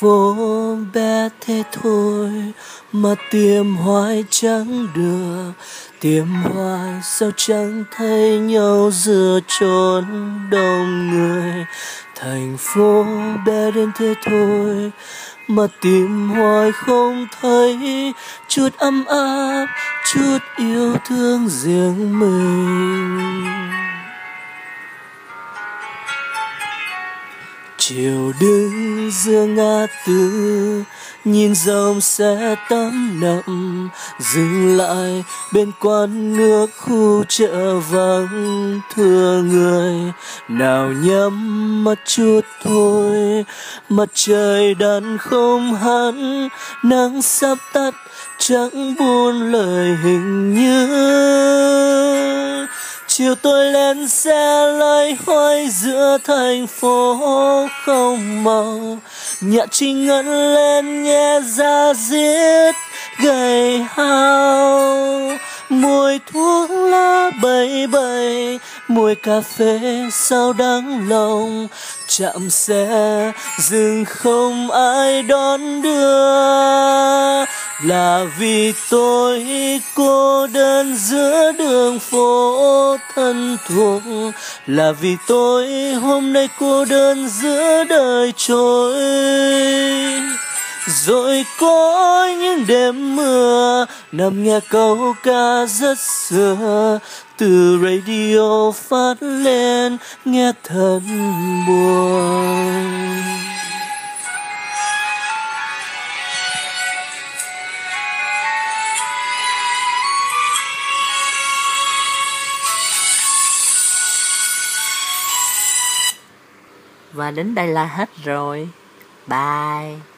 phố bé thế thôi mà tìm hoài chẳng được, tìm hoài sao chẳng thấy nhau giữa chốn đông người. Thành phố bé đến thế thôi mà tìm hoài không thấy chút ấm áp, chút yêu thương riêng mình. Chiều đứng giữa ngã tư, nhìn dòng xe tấp nập dừng lại bên quán nước khu chợ vắng thưa người. Nào nhắm mắt chút thôi, mặt trời đặn không hẳn, nắng sắp tắt chẳng buồn lời hình như. Chiều tôi lên xe loay hoay giữa thành phố không màu, nhạc trình ngân lên nghe da diết gầy hao. Mùi thuốc lá bay bay, mùi cà phê sao đắng lòng. Chạm xe dừng không ai đón đưa, là vì tôi cô đơn giữa đường phố thân thuộc, là vì tôi hôm nay cô đơn giữa đời trôi. Rồi có những đêm mưa nằm nghe câu ca rất xưa, từ radio phát lên nghe thật buồn. Và đến đây là hết rồi. Bye.